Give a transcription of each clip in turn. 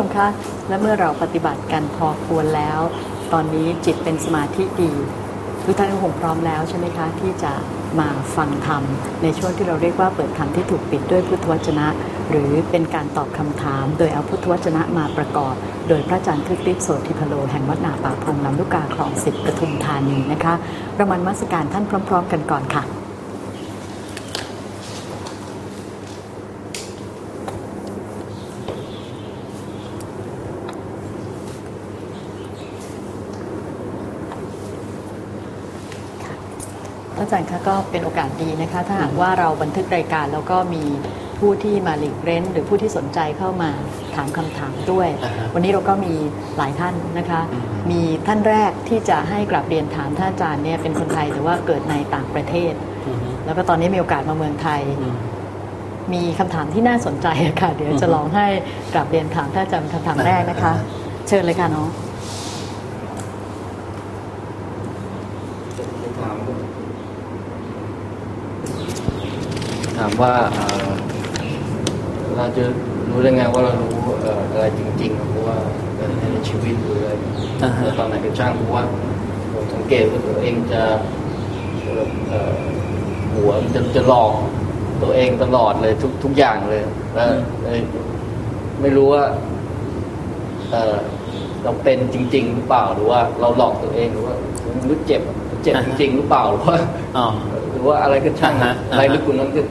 ชมคะและเมื่อเราปฏิบัติกันพอควรแล้วตอนนี้จิตเป็นสมาธิดีทุกท่านคงพร้อมแล้วใช่ไหมคะที่จะมาฟังธรรมในช่วงที่เราเรียกว่าเปิดธรรมที่ถูกปิดด้วยพุทธวจนะหรือเป็นการตอบคำถามโดยเอาพุทธวจนะมาประกอบโดยพระอาจารย์คริสต์โสธิพโลแห่งวัดนาป่าพงลำลูกกาคลอง10ปทุมธานีนะคะเรามานมัสการท่านพร้อมๆกันก่อนค่ะอาจารย์คะก็เป็นโอกาสดีนะคะถ้าหากว่าเราบันทึกรายการแล้วก็มีผู้ที่มาหลีกเล่นหรือผู้ที่สนใจเข้ามาถามคำถามด้วยวันนี้เราก็มีหลายท่านนะคะมีท่านแรกที่จะให้กราบเรียนถามท่านอาจารย์เนี่ยเป็นคนไทยแต่ว่าเกิดในต่างประเทศแล้วก็ตอนนี้มีโอกาสมาเมืองไทยมีคำถามที่น่าสนใจค่ะเดี๋ยวจะลองให้กราบเรียนถามท่านอาจารย์คำถามแรกนะคะเชิญเลยค่ะน้องถามว่าเราจะรู้ได้ไงว่าเรารู้อะไรจริงๆเพราะว่าในชีวิตหรืออะไรตอนไหนก็ช่างเพราะว่าผมสังเกตว่าตัวเองจะหัวจะหลอกตัวเองตลอดเลยทุกอย่างเลยแล้วไม่รู้ว่าเราเป็นจริงๆหรือเปล่าหรือว่าเราหลอกตัวเองหรือว่ารู้เจ็บจริงๆหรือเปล่าหรือว่าอะไรก็ช่างอะไรลึกกว่านั้น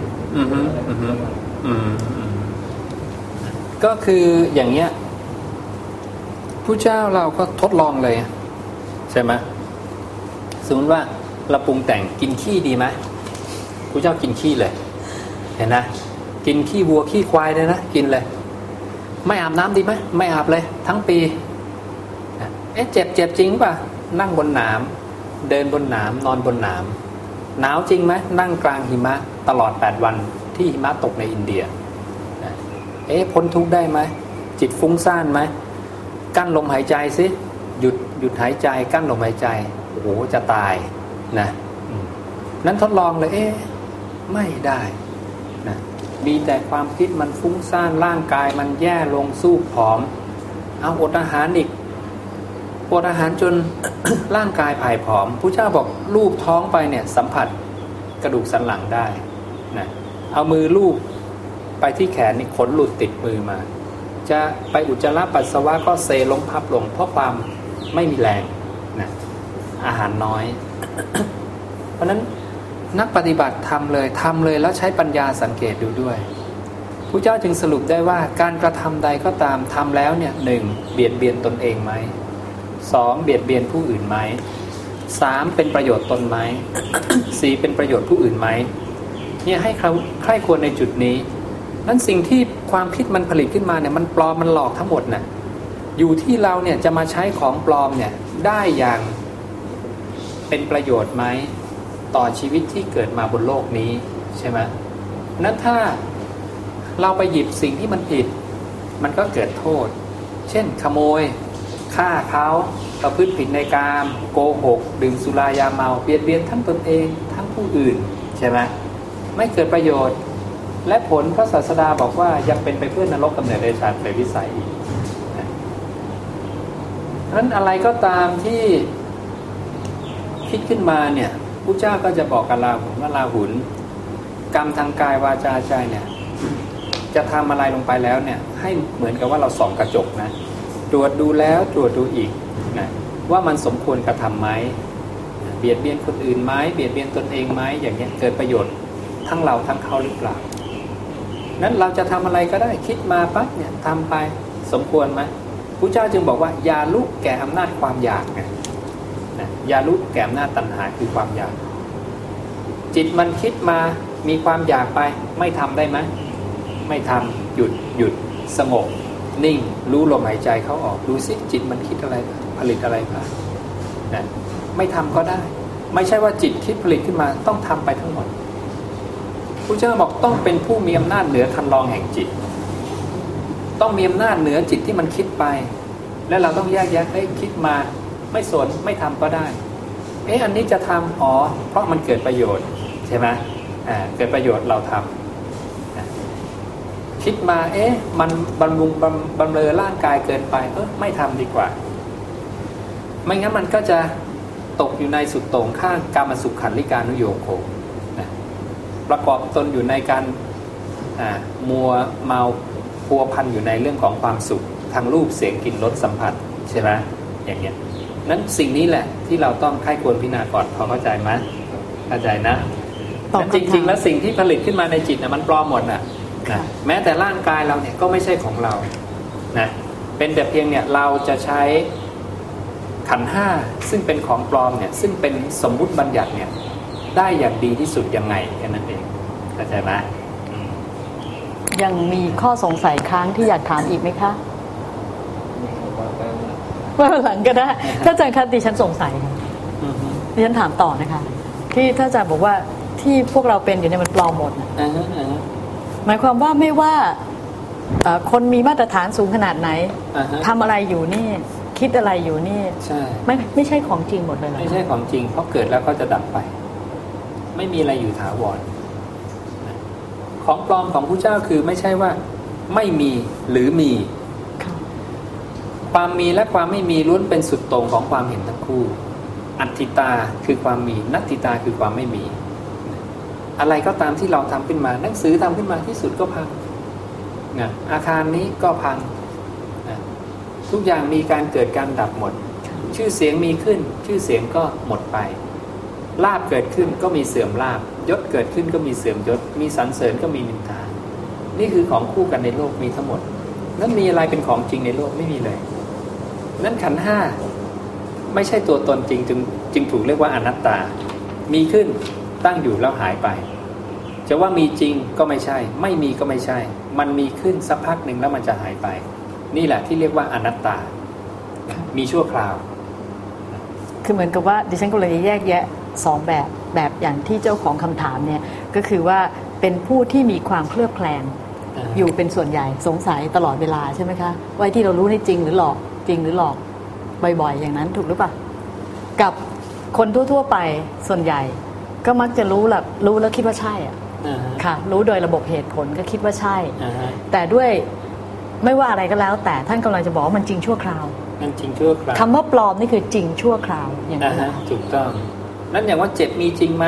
ก็คืออย่างเงี้ยผู้เจ้าเราก็ทดลองเลยใช่ไหมสมมติว่าเราปรุงแต่งกินขี้ดีไหมผู้เจ้ากินขี้เลยเห็นนะกินขี้วัวขี้ควายเลยนะกินเลยไม่อาบน้ำดีไหมไม่อาบเลยทั้งปีเจ็บจริงป่ะนั่งบนหนามเดินบนหนามนอนบนหนามหนาวจริงไหมนั่งกลางหิมะตลอด8วันที่หิมะตกในอินเดียพ้นทุกข์ได้ไหมจิตฟุ้งซ่านไหมกั้นลมหายใจสิหยุดหายใจกั้นลมหายใจโอ้โหจะตายนะนั้นทดลองเลยไม่ได้นะมีแต่ความคิดมันฟุ้งซ่านร่างกายมันแย่ลงสู้ผอมเอาอดอาหารอีกอดอาหารจน ร่างกายผายผอมพระเจ้าบอกลูบท้องไปเนี่ยสัมผัสกระดูกสันหลังได้นะเอามือลูบไปที่แขนนี่ขนหลุดติดมือมาจะไปอุจจาระปัสสาวะก็เซล้มพับลงเพราะความไม่มีแรงนะอาหารน้อย เพราะนั้นนักปฏิบัติทำเลยแล้วใช้ปัญญาสังเกตดูด้วยพระเจ้าจึงสรุปได้ว่าการกระทำใดก็ตามทำแล้วเนี่ย1เบียดเบียนตนเองไหม2เบียดเบียนผู้อื่นไหม3เป็นประโยชน์ตนไหม4เป็นประโยชน์ผู้อื่นไหมเนี่ยให้ใคร่ควรในจุดนี้นั้นสิ่งที่ความคิดมันผลิตขึ้นมาเนี่ยมันปลอมมันหลอกทั้งหมดน่ะอยู่ที่เราเนี่ยจะมาใช้ของปลอมเนี่ยได้อย่างเป็นประโยชน์ไหมต่อชีวิตที่เกิดมาบนโลกนี้ใช่ไหมนั้นถ้าเราไปหยิบสิ่งที่มันผิดมันก็เกิดโทษเช่นขโมยฆ่าเขาประพฤติผิดในกามโกหกดื่มสุรายาเมาเบียดเบียนทั้งตนเองทั้งผู้อื่นใช่ไหมไม่เกิดประโยชน์และผลพระศาสดาบอกว่ายังเป็นไปเพื่อนรกกำเนิดเดชานเปรตวิสัยอีกนั้นอะไรก็ตามที่คิดขึ้นมาเนี่ยพระเจ้าก็จะบอกกับราหุลว่าราหุลกรรมทางกายวาจาใจเนี่ยจะทำอะไรลงไปแล้วเนี่ยให้เหมือนกับว่าเราส่องกระจกนะตรวจดูแล้วตรวจดูอีกนะว่ามันสมควรกระทำไหมเบียดเบียนคนอื่นไหมเบียดเบียนตนเองไหมอย่างเงี้ยเกิดประโยชน์ทั้งเราทั้งเขาหรือเปล่านั้นเราจะทำอะไรก็ได้คิดมาปั๊บเนี่ยทำไปสมควรไหมพระเจ้าจึงบอกว่าอย่าลุกแก่อำนาจความอยากไงอย่าลุกแก่อำนาจตัณหาคือความอยากจิตมันคิดมามีความอยากไปไม่ทำได้ไหมไม่ทำหยุดสงบนิ่งรู้ลมหายใจเข้าออกดูสิจิตมันคิดอะไรผลิตอะไรมานะไม่ทำก็ได้ไม่ใช่ว่าจิตคิดผลิตขึ้นมาต้องทำไปทั้งหมดพระเจ้าบอกต้องเป็นผู้มีอำนาจเหนือคันลองแห่งจิตต้องมีอำนาจเหนือจิตที่มันคิดไปและเราต้องแยกแยะคิดมาไม่สนไม่ทำก็ได้อันนี้จะทำเพราะมันเกิดประโยชน์ใช่ไหมเกิดประโยชน์เราทำคิดมามันบำรุงบำเรอร่างกายเกินไปไม่ทำดีกว่าไม่งั้นมันก็จะตกอยู่ในสุดโต่งข้างกามสุขขันลิกานุโยโคนะประกอบตนอยู่ในการมัวเมาพัวพันอยู่ในเรื่องของความสุขทางรูปเสียงกลิ่นรสสัมผัสใช่ไหมอย่างเงี้ยนั้นสิ่งนี้แหละที่เราต้องใคร่ควรพิจารณาก่อนพอเข้าใจไหมเข้าใจนะจริงๆแล้วสิ่งที่ผลิตขึ้นมาในจิตมันปลอมหมดนะแม้แต่ร่างกายเราเนี่ยก็ไม่ใช่ของเรานะเป็นแต่เพียงเนี่ยเราจะใช้ขันธ์ห้าซึ่งเป็นของปลอมเนี่ยซึ่งเป็นสมมุติบัญญัติเนี่ยได้อย่างดีที่สุดยังไงแค่นั้นเองเข้าใจไหมยังมีข้อสงสัยค้างที่อยากถามอีกไหมคะว่าหลังก็ได้ถ้าอาจารย์คะดิฉันสงสัยค่ะดิฉันถามต่อนะคะที่ถ้าอาจารย์บอกว่าที่พวกเราเป็นอยู่เนี่ยมันปลอมหมดหมายความว่าไม่ว่าคนมีมาตรฐานสูงขนาดไหนทำอะไรอยู่นี่คิดอะไรอยู่นี่ใช่ไม่ใช่ของจริงหมดเลยไม่ใช่ของจริงเพราะเกิดแล้วก็จะดับไปไม่มีอะไรอยู่ถาวรของปลอมของพระเจ้าคือไม่ใช่ว่าไม่มีหรือมีความมีและความไม่มีล้วนเป็นสุดโต่งของความเห็นทั้งคู่อัตติตาคือความมีนัตติตาคือความไม่มีอะไรก็ตามที่เราทำขึ้นมาหนังสือทำขึ้นมาที่สุดก็พังนะอาคารนี้ก็พังนะทุกอย่างมีการเกิดการดับหมดชื่อเสียงมีขึ้นชื่อเสียงก็หมดไปลาภเกิดขึ้นก็มีเสื่อมลาภยศเกิดขึ้นก็มีเสื่อมยศมีสรรเสริญก็มีนินทานี่คือของคู่กันในโลกมีทั้งหมดนั้นมีอะไรเป็นของจริงในโลกไม่มีเลยนั้นขันธ์ห้าไม่ใช่ตัวตนจริงจึงถูกเรียกว่าอนัตตามีขึ้นตั้งอยู่แล้วหายไปจะว่ามีจริงก็ไม่ใช่ไม่มีก็ไม่ใช่มันมีขึ้นสักพักหนึ่งแล้วมันจะหายไปนี่แหละที่เรียกว่าอนัตตามีชั่วคราวคือเหมือนกับว่าดิฉันก็เลยแยกแยะสองแบบอย่างที่เจ้าของคำถามเนี่ยก็คือว่าเป็นผู้ที่มีความเคลือบแคลงอยู่เป็นส่วนใหญ่สงสัยตลอดเวลาใช่ไหมคะว่าที่เรารู้นี่จริงหรือหลอกจริงหรือหลอกบ่อยๆอย่างนั้นถูกหรือเปล่ากับคนทั่วๆไปส่วนใหญ่ก็มักจะรู้แล้วคิดว่าใช่อ่ะค่ะรู้โดยระบบเหตุผลก็คิดว่าใช่แต่ด้วยไม่ว่าอะไรก็แล้วแต่ท่านกำลังจะบอกว่ามันจริงชั่วคราวมันจริงชั่วคราวคำว่าปลอมนี่คือจริงชั่วคราวอย่างนั้นถูกต้องนั่นอย่างว่าเจ็บมีจริงไหม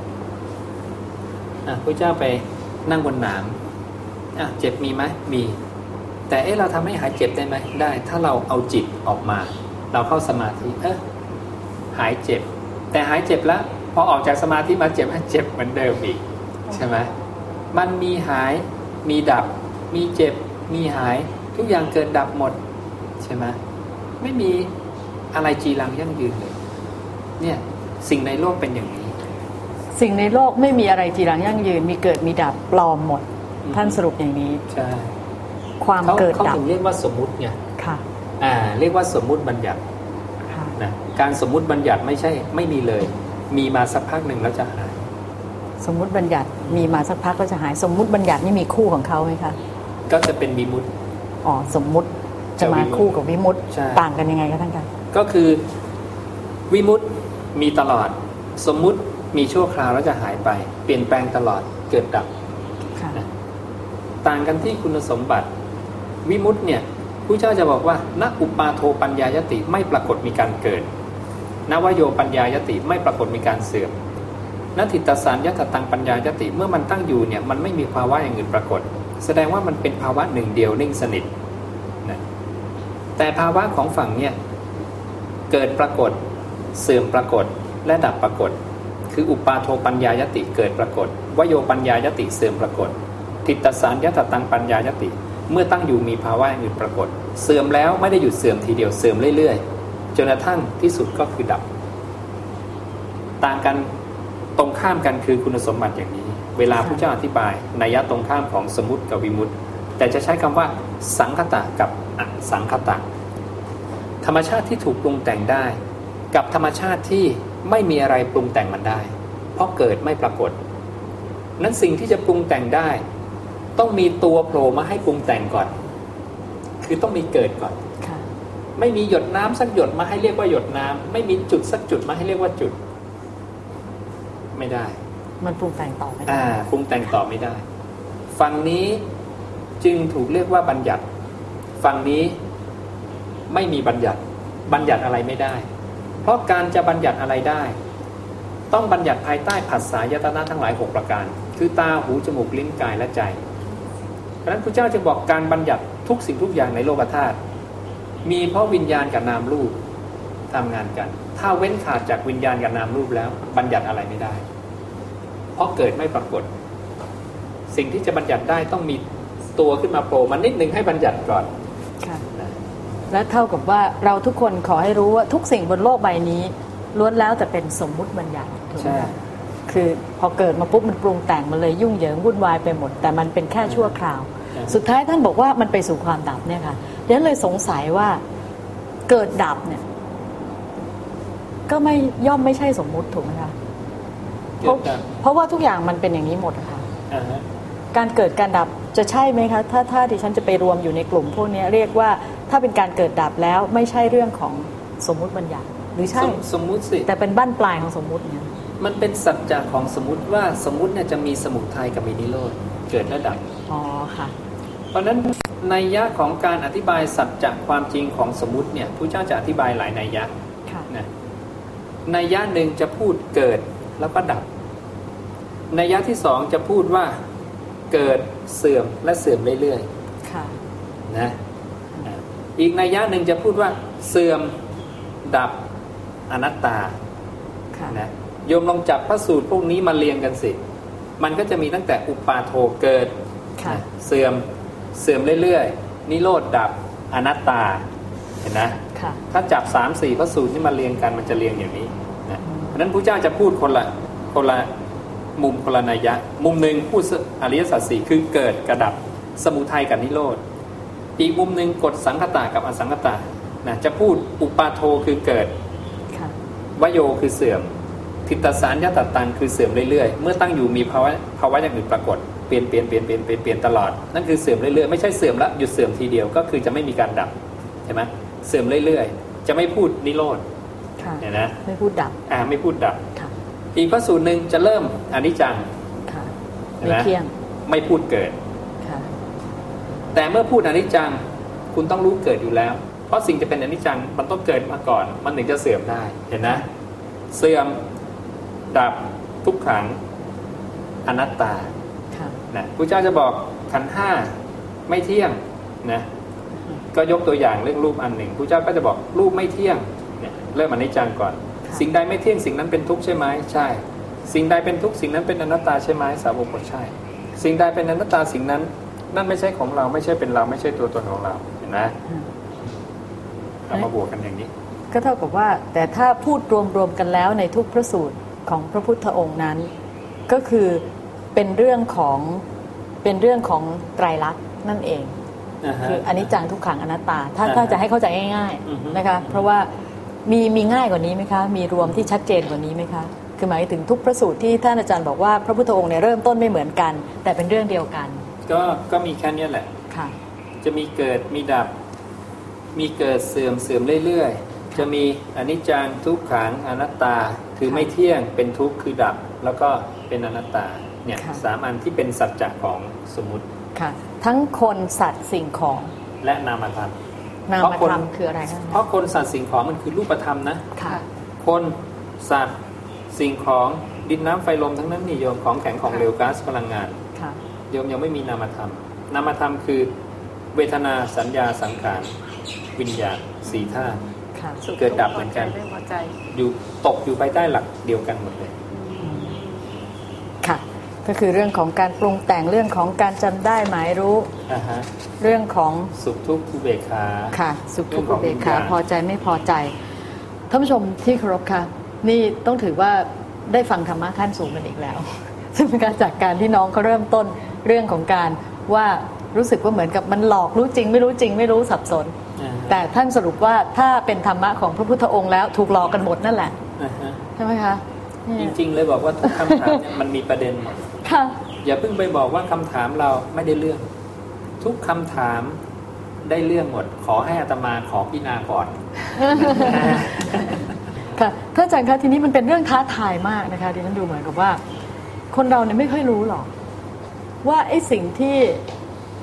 พระเจ้าไปนั่งบนหนามเจ็บมีไหมมีแต่เราทำให้หายเจ็บได้ไหมได้ถ้าเราเอาจิตออกมาเราเข้าสมาธิหายเจ็บแต่หายเจ็บแล้วพอออกจากสมาธิมาเจ็บเหมือนเดิมอีกใช่ไหมมันมีหายมีดับมีเจ็บมีหายทุกอย่างเกิดดับหมดใช่ไหมไม่มีอะไรจีรังยั่งยืนเลยเนี่ยสิ่งในโลกเป็นอย่างนี้สิ่งในโลกไม่มีอะไรจีรังยั่งยืนมีเกิดมีดับปลอมหมดท่านสรุปอย่างนี้ใช่ความเกิดดับเขาถึงเรียกว่าสมมุติไงค่ะเรียกว่าสมมุติบัญญัตินะการสมมุติบัญญัติไม่ใช่ไม่มีเลยมีมาสักพักหนึ่งแล้วจะหายสมมุติบัญญัติมีมาสักพักแล้วจะหายสมมุติบัญญัตินี่มีคู่ของเขาไหมคะก็จะเป็นวิมุตติสมมุติจะมาคู่กับวิมุตติต่างกันยังไงคะท่านคะก็คือวิมุตติมีตลอดสมมุติมีชั่วคราวแล้วจะหายไปเปลี่ยนแปลงตลอดเกิดดับต่างกันที่คุณสมบัติวิมุตติเนี่ยผู้เจ้าจะบอกว่าณอุปาโทปัญญายติไม่ปรากฏมีการเกิดนวโยปัญญายติไม่ปรากฏมีการเสื่อมณทิตตสารยัตตังปัญญายติเมื่อมันตั้งอยู่เนี่ยมันไม่มีภาวะอย่างอื่นปรากฏแสดงว่ามันเป็นภาวะหนึ่งเดียวนิ่งสนิทนะแต่ภาวะของฝั่งเนี่ยเกิดปรากฏเสื่อมปรากฏและดับปรากฏคืออุปาโทปัญญายติเกิดปรากฏวโยปัญญายติเสื่อมปรากฏทิตตสารยัตตังปัญญายติเมื่อตั้งอยู่มีภาวะอย่างอื่นปรากฏเสื่อมแล้วไม่ได้หยุดเสื่อมทีเดียวเสื่อมเรื่อยๆจนกระทั่งที่สุดก็คือดับต่างกันตรงข้ามกันคือคุณสมบัติอย่างนี้เวลาพระเจ้าอธิบายนัยยะตรงข้ามของสมมุติกับวิมุตติแต่จะใช้คำว่าสังคตะกับอสังคตะธรรมชาติที่ถูกปรุงแต่งได้กับธรรมชาติที่ไม่มีอะไรปรุงแต่งมันได้เพราะเกิดไม่ปรากฏนั้นสิ่งที่จะปรุงแต่งได้ต้องมีตัวโผล่มาให้ปรุงแต่งก่อนคือต้องมีเกิดก่อนไม่มีหยดน้ำสักหยดมาให้เรียกว่าหยดน้ำไม่มีจุดสักจุดมาให้เรียกว่าจุดไม่ได้มันปรุงแต่งต่อไม่ได้ปรุงแต่งต่อไม่ได้ฝั่งนี้จึงถูกเรียกว่าบัญญัติฝั่งนี้ไม่มีบัญญัติอะไรไม่ได้เพราะการจะบัญญัติอะไรได้ต้องบัญญัติภายใต้ผัสสะยตนะทั้งหลาย6ประการคือตาหูจมูกลิ้นกายและใจเพราะฉะนั้นพระเจ้าจึงบอกการบัญญัติทุกสิ่งทุกอย่างในโลกธาตุมีเพราะวิญญาณกับนามรูปทำงานกันถ้าเว้นขาดจากวิญญาณกับนามรูปแล้วบัญญัติอะไรไม่ได้เพราะเกิดไม่ปรากฏสิ่งที่จะบัญญัติได้ต้องมีตัวขึ้นมาโผล่มานิดนึงให้บัญญัติก่อนและเท่ากับว่าเราทุกคนขอให้รู้ว่าทุกสิ่งบนโลกใบนี้ล้วนแล้วแต่เป็นสมมุติบัญญัติถูกไหมคือพอเกิดมาปุ๊บมันปรุงแต่งมันเลยยุ่งเหยิงวุ่นวายไปหมดแต่มันเป็นแค่ชั่วคราวสุดท้ายท่านบอกว่ามันไปสู่ความดับเนี่ยค่ะดังนั้นเลยสงสัยว่าเกิดดับเนี่ยก็ไม่ย่อมไม่ใช่สมมุติถูกไหมคะเพราะว่าทุกอย่างมันเป็นอย่างนี้หมดค่ะการเกิดการดับจะใช่ไหมคะถ้าดิฉันจะไปรวมอยู่ในกลุ่มพวกนี้เรียกว่าถ้าเป็นการเกิดดับแล้วไม่ใช่เรื่องของสมมุติบัญญัติหรือใช่สมมุติสิแต่เป็นบั้นปลายของสมมุติเนี่ยมันเป็นสัจจะของสมมุติว่าสมมุติเนี่ยจะมีสมุทัยกับมีนิโรธเกิดและดับอ๋อค่ะเพราะนั้นนัยยะของการอธิบายสัจจะความจริงของสมมุติเนี่ยพระเจ้าจะอธิบายหลายนัยยะนะนัยยะหนึ่งจะพูดเกิดแล้วก็ดับนัยยะที่สองจะพูดว่าเกิดเสื่อมและเสื่อมเรื่อยๆนะอีกนัยยะหนึ่งจะพูดว่าเสื่อมดับอนัตตานะโยมลองจับพระสูตรพวกนี้มาเรียงกันสิมันก็จะมีตั้งแต่อุปาโทเกิดเสื่อมเรื่อยๆนิโรธดับอนัตตาเห็นนะถ้าจับ 3-4 พระสูตรนี่มาเรียงกันมันจะเรียงอย่างนี้นะเพราะนั้นพระเจ้าจะพูดคนละมุมคนละนัยยะมุมหนึ่งพูดอริยสัจสี่คือเกิดกับดับสมุทัยกับนิโรธอีกมุมหนึ่งกฎสังคตะกับอสังคตะนะจะพูดอุปาโทคือเกิดวโยคือเสื่อมทิฏฐสารยตตังคือเสื่อมเรื่อยๆเมื่อตั้งอยู่มีภาวะอย่างอื่นปรากฏเปลี่ยนตลอดนั่นคือเสื่อมเรื่อยๆไม่ใช่เสื่อมแล้วหยุดเสื่อมทีเดียวก็คือจะไม่มีการดับใช่ไหมเสื่อมเรื่อยๆจะไม่พูดนิโรธเนี่ยนะไม่พูดดับไม่พูดดับอีกพระสูตรหนึ่งจะเริ่มอนิจจังไม่เที่ยงไม่พูดเกิดแต่เมื่อพูดอนิจจังคุณต้องรู้เกิดอยู่แล้วเพราะสิ่งจะเป็นอนิจจังมันต้องเกิดมาก่อนมันถึงจะเสื่อมได้เห็นนะเสื่อมดับทุกขังอนัตตานะพระเจ้าจะบอกขันธ์ห้าไม่เที่ยงนะก็ยกตัวอย่างเรื่องรูปอันหนึ่งพระเจ้าก็จะบอกรูปไม่เที่ยงเนี่ยเริ่มอนิจจังก่อนสิ่งใดไม่เที่ยงสิ่งนั้นเป็นทุกข์ใช่ไหมใช่สิ่งใดเป็นทุกข์สิ่งนั้นเป็นอนัตตาใช่ไหมสาวกบอกใช่สิ่งใดเป็นอนัตตาสิ่งนั้นนั่นไม่ใช่ของเราไม่ใช่เป็นเราไม่ใช่ตัวตนของเราเห็นไหมเอามาบวกกันอย่างนี้ก็เท่ากับว่าแต่ถ้าพูดรวมกันแล้วในทุกพระสูตรของพระพุทธองค์นั้นก็คือเป็นเรื่องของไตรลักษณ์นั่นเองคืออนิจจังทุกขังอนัตตาถ้าจะให้เข้าใจง่ายๆนะคะเพราะว่ามีง่ายกว่านี้ไหมคะมีรวมที่ชัดเจนกว่านี้ไหมคะคือหมายถึงทุกพระสูตรที่ท่านอาจารย์บอกว่าพระพุทธองค์เนี่ยเริ่มต้นไม่เหมือนกันแต่เป็นเรื่องเดียวกันก็มีแค่นี้แหละจะมีเกิดมีดับมีเกิดเสื่อมเรื่อยๆจะมีอนิจจังทุกขังอนัตตาคือไม่เที่ยงเป็นทุกข์คือดับแล้วก็เป็นอนัตตาเนี่ย3อันที่เป็นสัจจะของสมมุติค่ะทั้งคนสัตว์สิ่งของและนามธรรมนามธรรมคืออะไรเพราะคนสัตว์สิ่งของมันคือรูปธรรมนะคนสัตว์สิ่งของดินน้ำไฟลมทั้งนั้นนี่โยมของแข็งของเหลวก๊าซพลังงานโยมยังไม่มีนามธรรมนามธรรมคือเวทนาสัญญาสังขารวิญญาณ4ธาตุเกิดดับเหมือนกันอยู่ตกอยู่ภายใต้หลักเดียวกันหมดเลยค่ะก็คือเรื่องของการปรุงแต่งเรื่องของการจำได้หมายรู้เรื่องของสุขทุกข์อุเบกขาค่ะสุขทุกข์อุเบกขาพอใจไม่พอใจท่านผู้ชมที่เคารพค่ะนี่ต้องถือว่าได้ฟังธรรมะขั้นสูงกันอีกแล้วซึ่งเป็นการจากการที่น้องเขาเริ่มต้นเรื่องของการว่ารู้สึกว่าเหมือนกับมันหลอกรู้จริงไม่รู้จริงไม่รู้สับสนแต่ท่านสรุปว่าถ้าเป็นธรรมะของพระพุทธองค์แล้วถูกหลอกกันหมดนั่นแหละใช่ไหมคะจริงๆเลยบอกว่าทุกคำถามเนี่ยมันมีประเด็นหมดอย่าเพิ่งไปบอกว่าคำถามเราไม่ได้เรื่องทุกคำถามได้เรื่องหมดขอให้อาตมาขอพิจารณาก่อนค่ะท่านอาจารย์คะทีนี้มันเป็นเรื่องท้าทายมากนะคะดิฉันดูเหมือนกับว่าคนเราเนี่ยไม่ค่อยรู้หรอกว่าไอ้สิ่งที่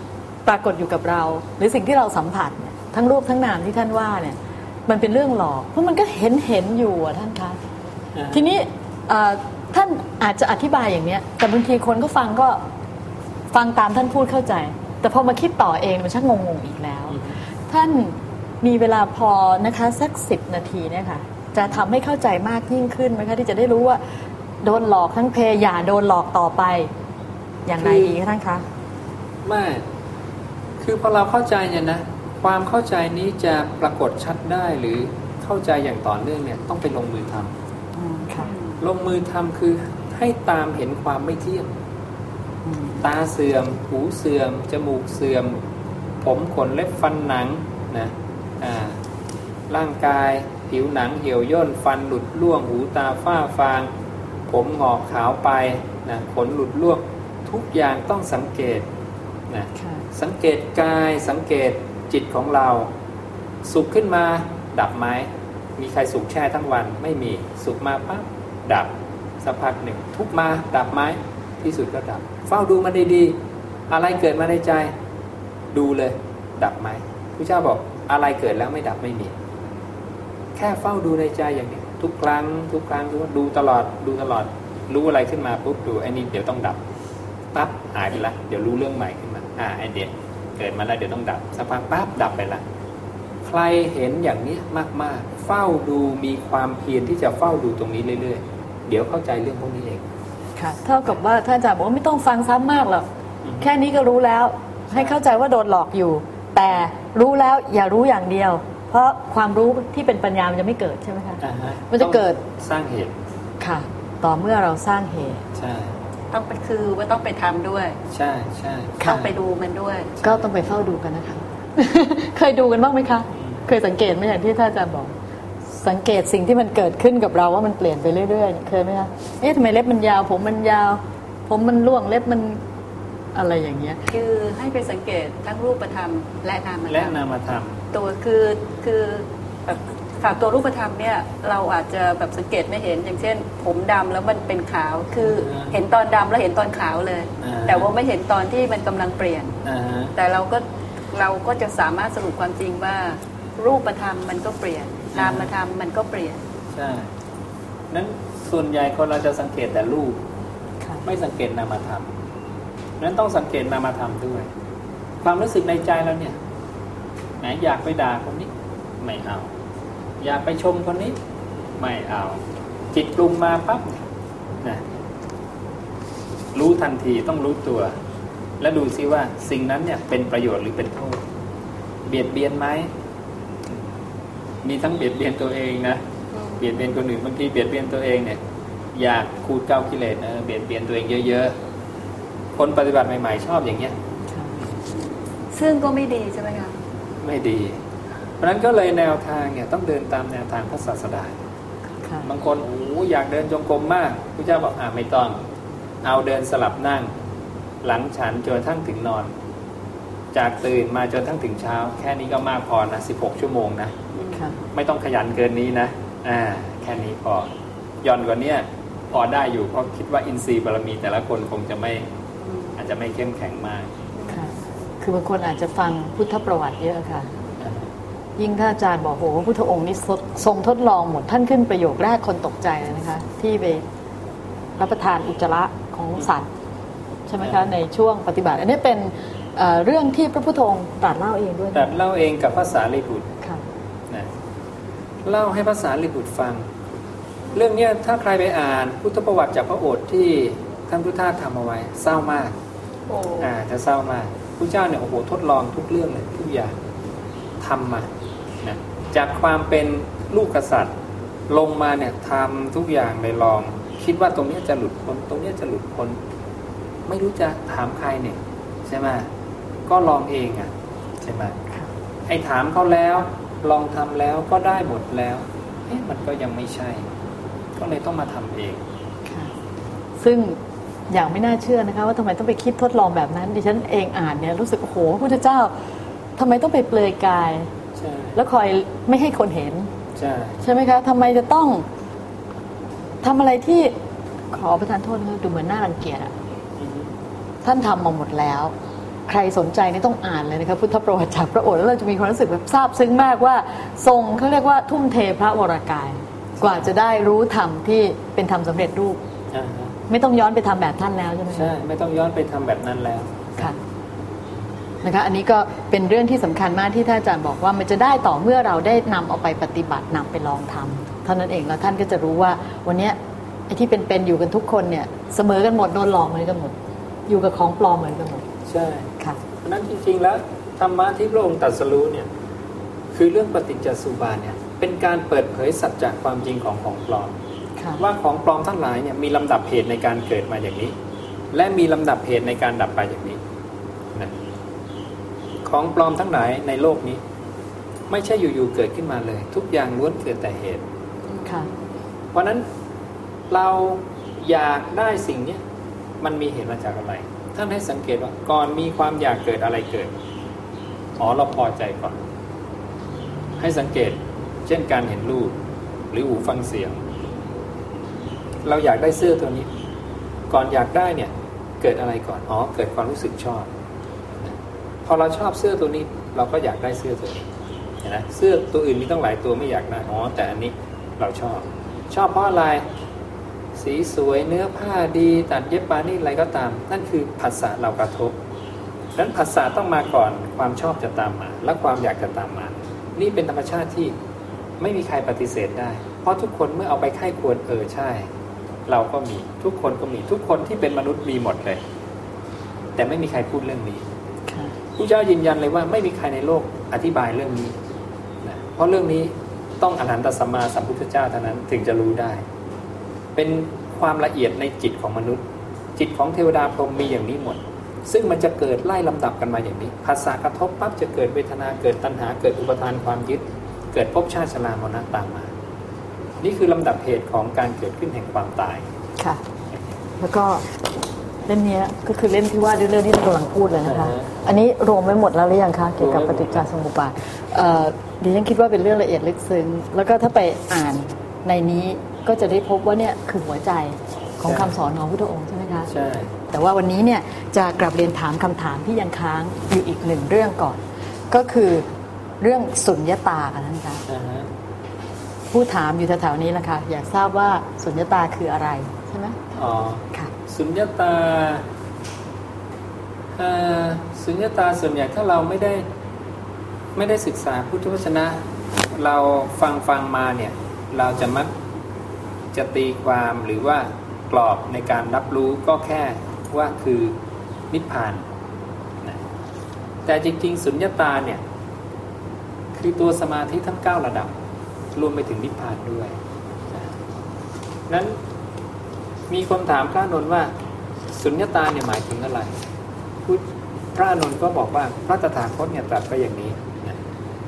ปรากฏอยู่กับเราหรือสิ่งที่เราสัมผัสเนี่ยทั้งรูปทั้งนามที่ท่านว่าเนี่ยมันเป็นเรื่องหลอกเพราะมันก็เห็นอยู่ท่านคะทีนี้ท่านอาจจะอธิบายอย่างเนี้ยแต่บางทีคนก็ฟังตามท่านพูดเข้าใจแต่พอมาคิดต่อเองมันชักงงอีกแล้วท่านมีเวลาพอนะคะสัก10 นาทีเนี่ยค่ะจะทำให้เข้าใจมากยิ่งขึ้นไหมคะที่จะได้รู้ว่าโดนหลอกทั้งเพอย่าโดนหลอกต่อไปอย่างไรดีคะท่านคะไม่คือพอเราเข้าใจเนี่ยนะความเข้าใจนี้จะปรากฏชัดได้หรือเข้าใจอย่างต่อเนื่องเนี่ยต้องไปลงมือทำลงมือทำคือให้ตามเห็นความไม่เที่ยงตาเสื่อมหูเสื่อมจมูกเสื่อมผมขนเล็บฟันหนังนะร่างกายผิวหนังเหี่ยวย่นฟันหลุดร่วงหูตาฝ้าฟางผมหงอกขาวไปนะขนหลุดร่วงทุกอย่างต้องสังเกตนะสังเกตกายสังเกตจิตของเราสุขขึ้นมาดับไหมมีใครสุขแช่ทั้งวันไม่มีสุขมาปั๊บดับสักพักหนึ่งทุกมาดับไหมที่สุดก็ดับเฝ้าดูมันดีๆอะไรเกิดมาในใจดูเลยดับไหมพระเจ้าบอกอะไรเกิดแล้วไม่ดับไม่มีแค่เฝ้าดูในใจอย่างนี้ทุกครั้งดูตลอดรู้อะไรขึ้นมาปุ๊บดูไอ้นี่เดี๋ยวต้องดับปั๊บหายไปละเดี๋ยวรู้เรื่องใหม่ขึ้นมาไอเดียเกิดมาแล้วเดี๋ยวต้องดับสักพักปั๊บดับไปละใครเห็นอย่างนี้มากๆเฝ้าดูมีความเพียรที่จะเฝ้าดูตรงนี้เรื่อยๆเดี๋ยวเข้าใจเรื่องพวกนี้เองค่ะเท่ากับว่าท่านอาจารย์บอกว่าไม่ต้องฟังซ้ำมากหรอกแค่นี้ก็รู้แล้วให้เข้าใจว่าโดนหลอกอยู่แต่รู้แล้วอย่ารู้อย่างเดียวเพราะความรู้ที่เป็นปัญญามันจะไม่เกิดใช่ไหมคะมันจะเกิดสร้างเหตุค่ะต่อเมื่อเราสร้างเหตุใช่ต้องไปคือว่าต้องไปทำด้วยใช่ต้องไปดูมันด้วยก็ต้องไปเฝ้าดูกันนะคะเคยดูกันบ้างไหมคะเคยสังเกตไหมอย่างที่ท่านอาจารย์บอกสังเกตสิ่งที่มันเกิดขึ้นกับเราว่ามันเปลี่ยนไปเรื่อยๆเคยไหมคะทำไมเล็บมันยาวผมมันยาวผมมันร่วงเล็บมันอะไรอย่างเงี้ยคือให้ไปสังเกตทั้งรูปธรรมและนามธรรมตัวคือแบบตัวรูปธรรมเนี่ยเราอาจจะแบบสังเกตไม่เห็นอย่างเช่นผมดำแล้วมันเป็นขาวคือเห็นตอนดำแล้วเห็นตอนขาวเลยแต่ว่าไม่เห็นตอนที่มันกำลังเปลี่ยนแต่เราก็จะสามารถสรุปความจริงว่ารูปธรรมมันก็เปลี่ยนนามธรรมมันก็เปลี่ยนใช่นั้นส่วนใหญ่คนเราจะสังเกตแต่รูปไม่สังเกตนามธรรมนั้นต้องสังเกตนามธรรมด้วยความรู้สึกในใจเราเนี่ยไหนอยากไปด่าคนนี้ไม่เอาอยากไปชมคนนี้ไม่เอาจิตปรุงมาปั๊บนะรู้ทันทีต้องรู้ตัวแล้วดูซิว่าสิ่งนั้นเนี่ยเป็นประโยชน์หรือเป็นโทษเบียดเบียนไหมมีทั้งเบียดเบียนตัวเองนะเบียดเบียนคนอื่นบางทีเบียดเบียนตัวเองเนี่ยอยากขูดเกากิเลสเบียดเบียนตัวเองเยอะๆคนปฏิบัติใหม่ๆชอบอย่างเงี้ยซึ่งก็ไม่ดีใช่ไหมคะไม่ดีเพราะนั้นก็เลยแนวทางเนี่ยต้องเดินตามแนวทางพระศาสดาบางคนอยากเดินจงกรมมากพระเจ้าบอกไม่ต้องเอาเดินสลับนั่งหลังฉันจนทั้งถึงนอนจากตื่นมาจนทั้งถึงเช้าแค่นี้ก็มากพอนะ16 ชั่วโมงนะไม่ต้องขยันเกินนี้นะแค่นี้พอย่อนกว่านี้พอได้อยู่เพราะคิดว่าอินทรีย์บารมีแต่ละคนคงจะไม่อาจจะไม่เข้มแข็งมากคือบางคนอาจจะฟังพุทธประวัติเยอะค่ะยิ่งท่านอาจารย์บอกโหพุทธองค์นี้ทรงทดลองหมดท่านขึ้นประโยคแรกคนตกใจเลยนะคะที่ไปรับประทานอุจจาระของสัตว์ใช่ไหมคะในช่วงปฏิบัติอันนี้เป็นเรื่องที่พระพุทธองค์ตรัสเล่าเองด้วยตรัสเล่าเองกับพระสารีบุตรนะเล่าให้พระสารีบุตรฟังเรื่องนี้ถ้าใครไปอ่านพุทธประวัติจากพระโอษฐ์ที่ท่านพุทธทาสทำเอาไว้เศร้ามากจะเศร้ามากพระเจ้าเนี่ยทดลองทุกเรื่องเลยทุกอย่างทำมานะจากความเป็นลูกกษัตริย์ลงมาเนี่ยทำทุกอย่างเลยลองคิดว่าตรงนี้จะหลุดพ้นตรงนี้จะหลุดพ้นไม่รู้จะถามใครเนี่ยใช่ไหมก็ลองเองใช่ไหมไอ้ถามเขาแล้วลองทำแล้วก็ได้หมดแล้วมันก็ยังไม่ใช่ก็เลยต้องมาทำเองซึ่งอย่างไม่น่าเชื่อนะคะว่าทำไมต้องไปคิดทดลองแบบนั้นดิฉันเองอ่านเนี่ยรู้สึกโอ้โหพระพุทธเจ้าทำไมต้องไปเปลือยกายแล้วคอยไม่ให้คนเห็นใช่ไหมคะทำไมจะต้องทำอะไรที่ขอประทานโทษนะคะดูเหมือนน่ารังเกียจท่านทำมาหมดแล้วใครสนใจนี่ต้องอ่านเลยนะคะพุทธประวัติจากพระโอษฐ์แล้วเราจะมีความรู้สึกแบบซาบซึ้งมากว่าทรงเขาเรียกว่าทุ่มเทพระวรกายกว่าจะได้รู้ธรรมที่เป็นธรรมสำเร็จรูปไม่ต้องย้อนไปทำแบบท่านแล้วใช่ไหมใช่ไม่ต้องย้อนไปทำแบบนั้นแล้วค่ะนะคะอันนี้ก็เป็นเรื่องที่สำคัญมากที่ท่านอาจารย์บอกว่ามันจะได้ต่อเมื่อเราได้นำเอาไปปฏิบัตินำไปลองทำเท่านั้นเองแล้วท่านก็จะรู้ว่าวันนี้ไอ้ที่เป็นอยู่กันทุกคนเนี่ยเสมอกันหมดโดนหลอกเหมือนกันหมดอยู่กับของปลอมเหมือนกันหมดใช่ค่ะเพราะนั้นจริงๆแล้วธรรมะที่พระองค์ตรัสรู้เนี่ยคือเรื่องปฏิจจสุบาทเนี่ยเป็นการเปิดเผยสัจจะความจริงของปลอมว่าของปลอมทั้งหลายเนี่ยมีลำดับเหตุในการเกิดมาอย่างนี้และมีลำดับเหตุในการดับไปอย่างนี้นะของปลอมทั้งหลายในโลกนี้ไม่ใช่อยู่ๆเกิดขึ้นมาเลยทุกอย่างล้วนเกิดแต่เหตุเพราะนั้นเราอยากได้สิ่งนี้มันมีเหตุมาจากอะไรท่านให้สังเกตว่าก่อนมีความอยากเกิดอะไรเกิดเราพอใจก่อนให้สังเกตเช่นการเห็นรูปหรือหูฟังเสียงเราอยากได้เสื้อตัวนี้ก่อนอยากได้เนี่ยเกิดอะไรก่อนเกิดความรู้สึกชอบพอเราชอบเสื้อตัวนี้เราก็อยากได้เสื้อตัวนี้เห็นไหมเสื้อตัวอื่นมีต้องหลายตัวไม่อยากได้แต่อันนี้เราชอบเพราะอะไรสีสวยเนื้อผ้าดีตัดเย็บปานี่อะไรก็ตามนั่นคือผัสสะเรากระทบนั้นผัสสะต้องมาก่อนความชอบจะตามมาและความอยากจะตามมานี่เป็นธรรมชาติที่ไม่มีใครปฏิเสธได้เพราะทุกคนเมื่อเอาไปไข้ควรใช่เราก็มีทุกคนก็มีทุกคนที่เป็นมนุษย์มีหมดเลยแต่ไม่มีใครพูดเรื่องนี้พระเจ้ายืนยันเลยว่าไม่มีใครในโลกอธิบายเรื่องนี้นะเพราะเรื่องนี้ต้องอรหันตสัมมาสัมพุทธเจ้าเท่านั้นถึงจะรู้ได้เป็นความละเอียดในจิตของมนุษย์จิตของเทวดาพรหมมีอย่างนี้หมดซึ่งมันจะเกิดไล่ลำดับกันมาอย่างนี้ภาษากระทบปั๊บจะเกิดเวทนาเกิดตัณหาเกิดอุปทานความยึดเกิดภพชาติชรามรณะตามมานี่คือลำดับเหตุของการเกิดขึ้นแห่งความตายค่ะแล้วก็เล่มนี้ก็คือเล่มที่ว่าด้วยเรื่องที่เรากำลังพูดเลยนะคะอันนี้รวมไว้หมดแล้วหรือยังคะเกี่ยวกับปฏิจจสมุปบาทดิฉันคิดว่าเป็นเรื่องละเอียดลึกซึ้งแล้วก็ถ้าไปอ่านในนี้ก็จะได้พบว่าเนี่ยคือหัวใจของคำสอนของพระพุทธองค์ใช่ไหมคะใช่แต่ว่าวันนี้เนี่ยจะกลับเรียนถามคำถามที่ยังค้างอยู่อีกหนึ่งเรื่องก่อนก็คือเรื่องสุญญตาค่ะท่านคะผู้ถามอยู่แถวๆนี้แหละค่ะอยากทราบว่าสุญญตาคืออะไรใช่ไหมค่ะสุญญตาสุญญตาส่วนใหญ่ถ้าเราไม่ได้ศึกษาพุทธวจนะเราฟังมาเนี่ยเราจะมักจะตีความหรือว่ากรอบในการรับรู้ก็แค่ว่าคือนิพพานนะแต่จริงๆสุญญตาเนี่ยคือตัวสมาธิทั้ง9ระดับรวมไปถึงนิพพานด้วยนั้นมีคนถามพระอานนท์ว่าสุญญตาเนี่ยหมายถึงอะไรพระอานนท์ก็บอกว่าพระตถาคตเนี่ยตรัสไปอย่างนี้นะ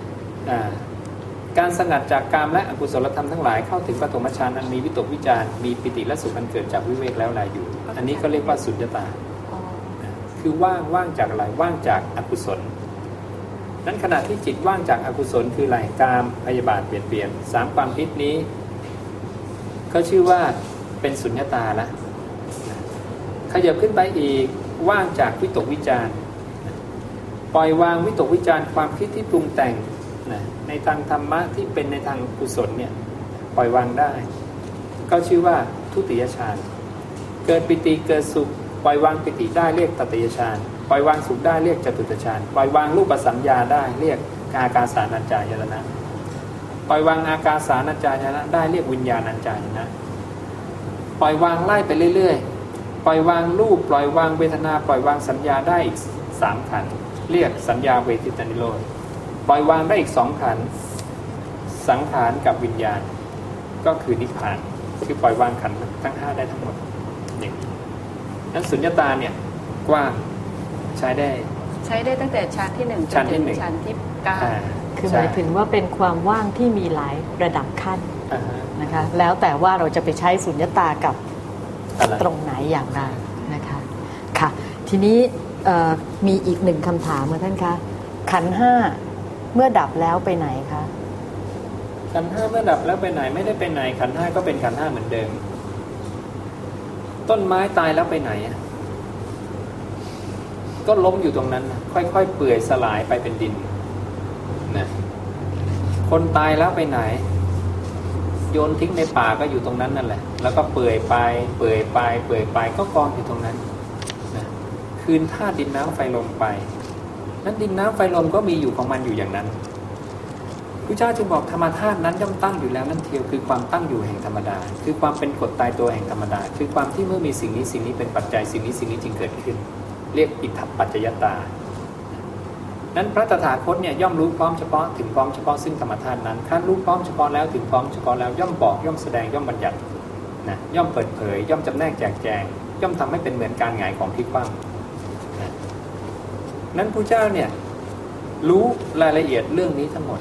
การสงัดจากกามและอกุศลธรรมทั้งหลายเข้าถึงปฐมฌานอันมีวิตกวิจารมีปิติและสุขอันเกิดจากวิเวกแล้วลายอยู่อันนี้ก็เรียกว่าสุญญตาคือว่างจากอะไรว่างจากอกุศลนั้นขณะที่จิตว่างจากอกุศลคืออะไรกามพยาบาทเปลี่ยน3ความคิดนี้เขาชื่อว่าเป็นสุญญตาละขยับขึ้นไปอีกว่างจากวิตกวิจารปล่อยวางวิตกวิจารความคิดที่ปรุงแต่งในทางธรรมะที่เป็นในทางกุศลเนี่ยปล่อยวางได้ก็ชื่อว่าทุติยฌานเกิดปิติเกิดสุขปล่อยวางปิติได้เรียกตติยฌานปล่อยวางสุขได้เรียกจตุตฌานปล่อยวางรูปสัญญาได้เรียกอากาสานัญจายตนะปล่อยวางอากาสานัญจายตนะได้เรียกวิญญาณัญจายตนะปล่อยวางไล่ไปเรื่อยๆปล่อยวางรูปปล่อยวางเวทนาปล่อยวางสัญญาได้อีก3ขันธ์เรียกสัญญาเวทิตานิโรธปล่อยวางได้อีก2ขันธ์สังขารกับวิญญาณก็คือนิพพานคือปล่อยวางขันธ์ทั้ง5ได้ทั้งหมดนี่นั้นสุญญตาเนี่ยกว้างใช้ได้ตั้งแต่ชั้นที่1 ชั้นที่ชั้นที่9 คือหมายถึงว่าเป็นความว่างที่มีหลายระดับขั้นนะคะแล้วแต่ว่าเราจะไปใช้สุญญตากับตรงไหนอย่างไรนะคะค่ะทีนี้มีอีก1คำถามค่ะท่านคะขันธ์5เมื่อดับแล้วไปไหนคะขันธ์5เมื่อดับแล้วไปไหนไม่ได้ไปไหนขันธ์5ก็เป็นขันธ์5เหมือนเดิมต้นไม้ตายแล้วไปไหนก็ล้มอยู่ตรงนั้นนะค่อยๆเปื่อยสลายไปเป็นดินนะคนตายแล้วไปไหนโยนทิ้งในป่าก็อยู่ตรงนั้นนั่นแหละแล้วก็เปื่อยไปเปื่อยไปเปื่อยไปก็กองอยู่ตรงนั้นนะคืนธาตุดินน้ำไฟลมไปนั้นดินน้ำไฟลมก็มีอยู่ของมันอยู่อย่างนั้นพระเจ้าจึงบอกธรรมธาตุนั้นย่อมตั้งอยู่แล้วนั่นเทียวคือความตั้งอยู่แห่งธรรมดาคือความเป็นกฎตายตัวแห่งธรรมดาคือความที่เมื่อมีสิ่งนี้สิ่งนี้เป็นปัจจัยสิ่งนี้จึงเกิดขึ้นเรียกอิทธปัจจยตานั้นพระตถาคตเนี่ยย่อมรู้พร้อมเฉพาะถึงพร้อมเฉพาะซึ่งธรรมธาตุนั้นขั้นรู้พร้อมเฉพาะแล้วถึงพร้อมเฉพาะแล้วย่อมบอกย่อมแสดงย่อมบัญญัตินะย่อมเปิดเผยย่อมจำแนกแจกแจงย่อมทำให้เป็นเหมือนการหงายของที่คว่ำนะนั้นพระเจ้าเนี่ยรู้รายละเอียดเรื่องนี้ทั้งหมด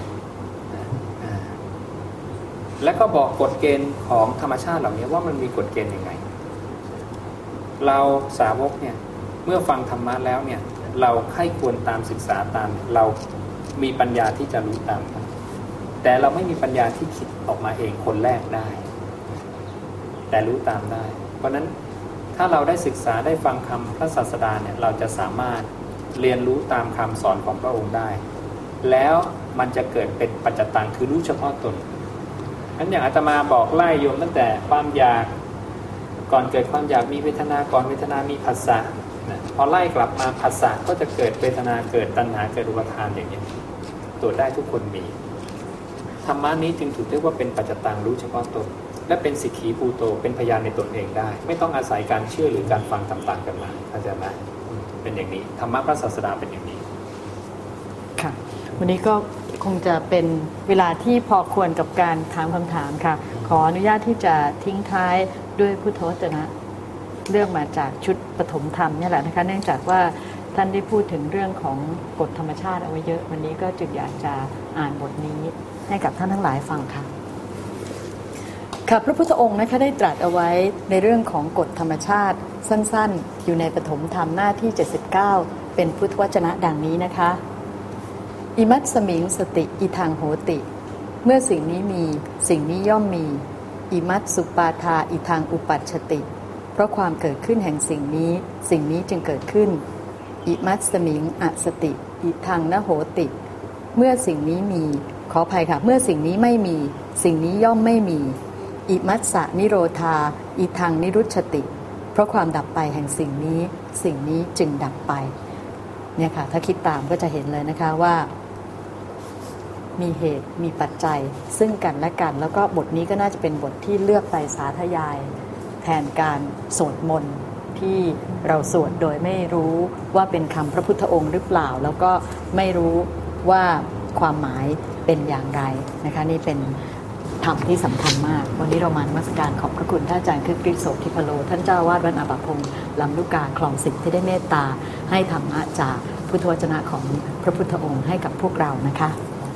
และก็บอกกฎเกณฑ์ของธรรมชาติเหล่านี้ว่ามันมีกฎเกณฑ์ยังไงเราสาวกเนี่ยเมื่อฟังธรรมะแล้วเนี่ยเราใคร่ควรตามศึกษาตามเรามีปัญญาที่จะรู้ตามแต่เราไม่มีปัญญาที่คิดออกมาเองคนแรกได้แต่รู้ตามได้เพราะนั้นถ้าเราได้ศึกษาได้ฟังคำพระศาสดาเนี่ยเราจะสามารถเรียนรู้ตามคำสอนของพระองค์ได้แล้วมันจะเกิดเป็นปัจจตังคือรู้เฉพาะตนนั้นอย่างอาตมาบอกไล่โยมตั้งแต่ความอยากก่อนเกิดความอยากมีเวทนาก่อนเวทนามีผัสสะพอไล่กลับมาผัสสะก็จะเกิดเวทนาเกิดตัณหาเกิดอุปาทานอย่างนี้ตรวจได้ทุกคนมีธรรมะนี้จึงถูกเรียกว่าเป็นปัจจตังรู้เฉพาะตนและเป็นสิกขีภูโตเป็นพยานในตนเองได้ไม่ต้องอาศัยการเชื่อหรือการฟังต่างๆกันมาเข้าใจไหมเป็นอย่างนี้ธรรมะพระศาสดาเป็นอย่างนี้ค่ะวันนี้ก็คงจะเป็นเวลาที่พอควรกับการถามคำถามค่ะขออนุญาตที่จะทิ้งท้ายด้วยพุทธวจนะเรื่องมาจากชุดปฐมธรรมนี่แหละนะคะเนื่องจากว่าท่านได้พูดถึงเรื่องของกฎธรรมชาติเอาไว้เยอะวันนี้ก็จึงอยากจะอ่านบทนี้ให้กับท่านทั้งหลายฟังค่ะค่ะพระพุทธองค์นะคะได้ตรัสเอาไว้ในเรื่องของกฎธรรมชาติสั้นๆอยู่ในปฐมธรรมหน้าที่79เป็นพุทธวจนะดังนี้นะคะอิมัตสมิงสติอิทังโหติเมื่อสิ่งนี้มีสิ่งนี้ย่อมมีอิมัตสุปาทาอิทังอุปัชชติเพราะความเกิดขึ้นแห่งสิ่งนี้สิ่งนี้จึงเกิดขึ้นอิมัตสมิงอสติอิทังนโหติเมื่อสิ่งนี้มีขออภัยค่ะเมื่อสิ่งนี้ไม่มีสิ่งนี้ย่อมไม่มีอิมัตสะนิโรธาอิทังนิรุชชติเพราะความดับไปแห่งสิ่งนี้สิ่งนี้จึงดับไปเนี่ยค่ะถ้าคิดตามก็จะเห็นเลยนะคะว่ามีเหตุมีปัจจัยซึ่งกันและกันแล้วก็บทนี้ก็น่าจะเป็นบทที่เลือกไปสาธยายแทนการสวดมนต์ที่เราสวดโดยไม่รู้ว่าเป็นคำพระพุทธองค์หรือเปล่าแล้วก็ไม่รู้ว่าความหมายเป็นอย่างไรนะคะนี่เป็นธรรมที่สำคัญมากวันนี้เรามานมัสการขอบพระคุณท่านอาจารย์คึกฤทธิ์โสธิพโลท่านเจ้าวาดวัดอาบะพงลำลูกกาคลอง10ที่ได้เมตตาให้ธรรมะจากพุทธวจนะของพระพุทธองค์ให้กับพวกเรานะคะ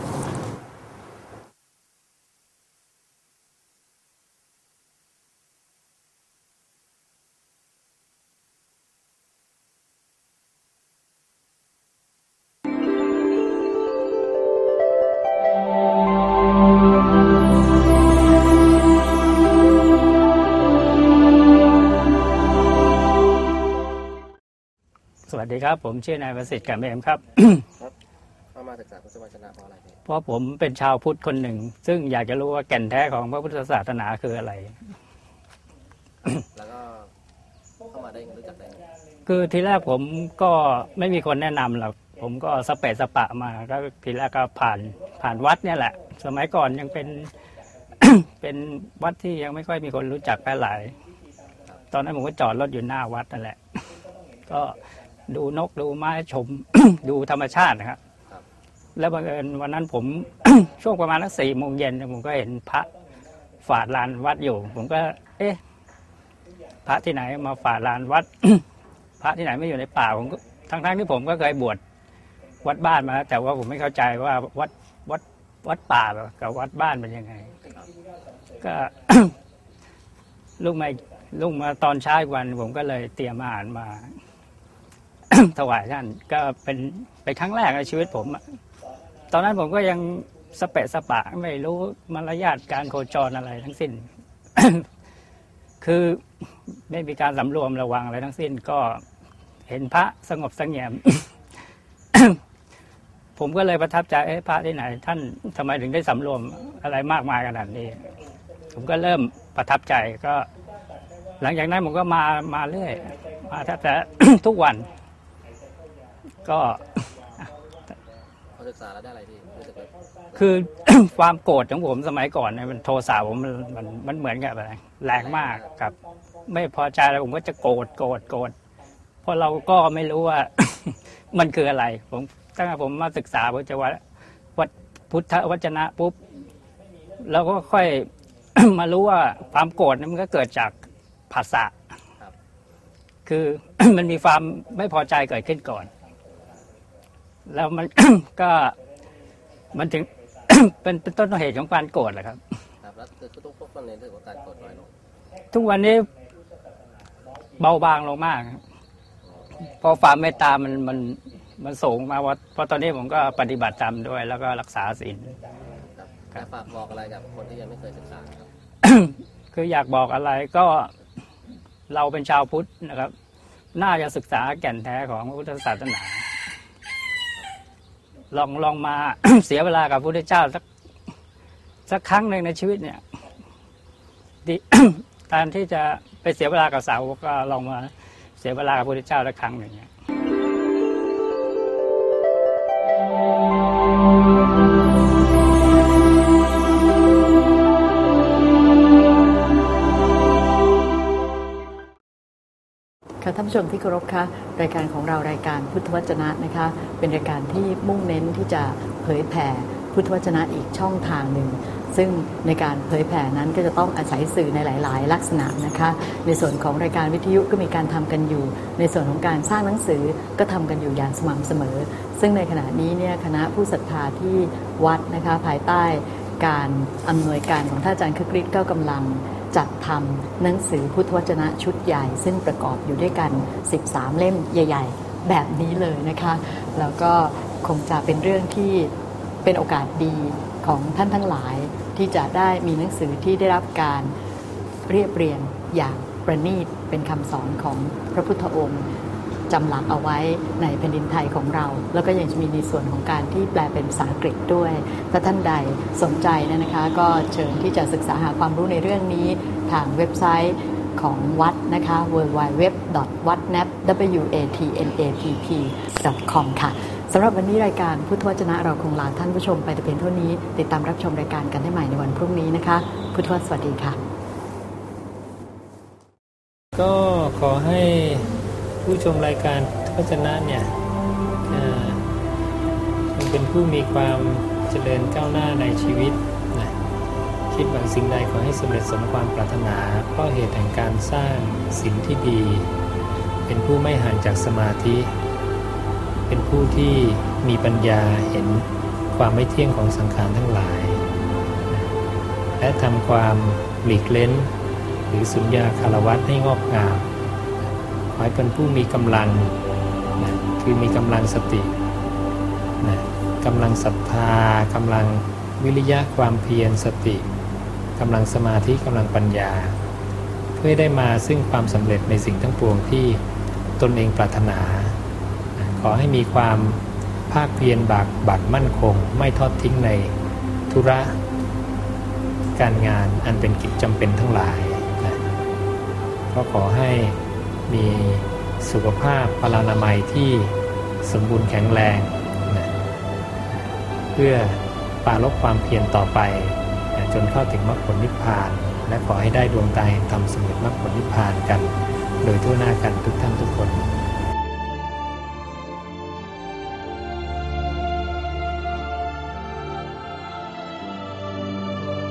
สวัสดีครับผมชื่อนายประสิทธิ์กำเอมครับครับเข้ามาศึกษาพุทธวจนะเพราะอะไรพี่เพราะผมเป็นชาวพุทธคนหนึ่งซึ่งอยากจะรู้ว่าแก่นแท้ของพระพุทธศาสนาคืออะไรแล้วก็เข้ามาได้รู้จักได้คือทีแรกผมก็ไม่มีคนแนะนำหรอกผมก็สเปะสปะมาก็ทีแรกก็ผ่านวัดเนี่ยแหละสมัยก่อนยังเป็น เป็นวัดที่ยังไม่ค่อยมีคนรู้จักแพร่หลายตอนนั้นผมก็จอดรถอยู่หน้าวัดนั่นแหละก็ดูนกดูไม้ชม ดูธรรมชาตินะครับแล้วบังเอิญวันนั้นผม ช่วงประมาณสัก4 โมงเย็นผมก็เห็นพระฝาดลานวัดอยู่ผมก็เอ๊ะพระที่ไหนมาฝาดลานวัด พระที่ไหนไม่อยู่ในป่าผมก็ทั้งที่ผมก็เคยบวชวัดบ้านมาแต่ว่าผมไม่เข้าใจว่าวัดป่ากับวัดบ้านเป็นยังไงก็ ลุกมาตอนเช้าอีกวันผมก็เลยเตรียมอาหารมา ถวายท่านก็เป็นครั้งแรกในชีวิตผมตอนนั้นผมก็ยังสเปะสปะไม่รู้มารยาทการโคจรอะไรทั้งสิ้น คือไม่มีการสำรวมระวังอะไรทั้งสิ้นก็เห็นพระสงบเสงี่ยม ผมก็เลยประทับใจพระที่ไหนท่านทำไมถึงได้สำรวมอะไรมากมายขนาดนี้ผมก็เริ่มประทับใจก็ หลังจากนั้นผมก็มาเรื่อยมาแทบจะ ทุกวันก็ศึกษาแล้วได้อะไรที่คือ ความโกรธของผมสมัยก่อนเนี่ยมันโทสะผมมันเหมือนกับอะไรแรงมากครับไม่พอใจแล้วผมก็จะโกรธเพราะเราก็ไม่รู้ว่า มันคืออะไรผมตั้งแต่ผมมาศึกษาพุทธพุทธวจนะปุ๊บเราก็ค่อย มารู้ว่าความโกรธมันก็เกิดจากภาษาคือ มันมีความไม่พอใจเกิดขึ้นก่อนแล้วมัน ก็มันถึง เป็นต้นเหตุของการโกรธแหละครับครับแล้วคือทุกวันนี้ถือว่าการโกรธน้อยลงทุกวันนี้เบาบางลงมากเพราะความเมตตามันสูงมาเพราะตอนนี้ผมก็ปฏิบัติธรรมด้วย แล้วก็รักษาศีลครับฝากบอกอะไรกับคนที่ยังไม่เคยศึกษาครับคืออยากบอกอะไรก็เราเป็นชาวพุทธนะครับ น่าจะศึกษาแก่นแท้ของพระพุทธศาสนาลองมา เสียเวลากับพระพุทธเจ้าสักครั้งหนึ่งในชีวิตเนี่ยแทนที่จะไปเสียเวลากับสาวกก็ลองมาเสียเวลากับพระพุทธเจ้าสักครั้งหนึ่งค่ะท่านผู้ชมที่เคารพคะรายการของเรารายการพุทธวจนะนะคะเป็นรายการที่มุ่งเน้นที่จะเผยแผ่พุทธวจนะอีกช่องทางหนึ่งซึ่งในการเผยแผ่นั้นก็จะต้องอาศัยสื่อในหลายๆลักษณะนะคะในส่วนของรายการวิทยุก็มีการทำกันอยู่ในส่วนของการสร้างหนังสือก็ทำกันอยู่อย่างสม่ำเสมอซึ่งในขณะนี้เนี่ยคณะผู้ศรัทธาที่วัดนะคะภายใต้การอำนวยการของท่านอาจารย์คึกฤทธิ์ก็กำลังจัดทำหนังสือพุทธวจนะชุดใหญ่ซึ่งประกอบอยู่ด้วยกัน13เล่มใหญ่ๆแบบนี้เลยนะคะแล้วก็คงจะเป็นเรื่องที่เป็นโอกาสดีของท่านทั้งหลายที่จะได้มีหนังสือที่ได้รับการเรียบเรียงอย่างประณีตเป็นคำสอนของพระพุทธองค์จำหลักเอาไว้ในแผ่นดินไทยของเราแล้วก็ยังจะมีในส่วนของการที่แปลเป็นภาษาอังกฤษด้วยถ้าท่านใดสนใจนะคะก็เชิญที่จะศึกษาหาความรู้ในเรื่องนี้ทางเว็บไซต์ของวัดนะคะ www.watnapp.com ค่ะสำหรับวันนี้รายการพุทธวจนะเราคงลาท่านผู้ชมไปแต่เพียงเท่านี้ติดตามรับชมรายการกันได้ใหม่ในวันพรุ่งนี้นะคะพุทธวสวัสดีค่ะก็ขอให้ผู้ชมรายการพุทธวจนะเนี่ยเป็นผู้มีความเจริญก้าวหน้าในชีวิตนะคิดหวังสิ่งใดขอให้สำเร็จสมความปรารถนาเพราะเหตุแห่งการสร้างศีลที่ดีเป็นผู้ไม่ห่างจากสมาธิเป็นผู้ที่มีปัญญาเห็นความไม่เที่ยงของสังขารทั้งหลายและทำความหลีกเล้นหรือสุญญาคารวะให้งอกงามขอให้เป็นผู้มีกำลังนะคือมีกำลังสตินะกำลังศรัทธากำลังวิริยะความเพียรสติกำลังสมาธิกำลังปัญญาเพื่อได้มาซึ่งความสำเร็จในสิ่งทั้งปวงที่ตนเองปรารถนาขอให้มีความภาคเพียรบากมั่นคงไม่ทอดทิ้งในธุระการงานอันเป็นกิจจำเป็นทั้งหลายนะก็ขอให้มีสุขภาพพลานามัยที่สมบูรณ์แข็งแรงนะเพื่อปรารภความเพียรต่อไปนะจนเข้าถึงมรรคผลนิพพานและขอให้ได้ดวงตาแห่งธรรมสำเร็จมรรคผลนิพพานกันโดยทั่วหน้ากันทุกท่านทุกคน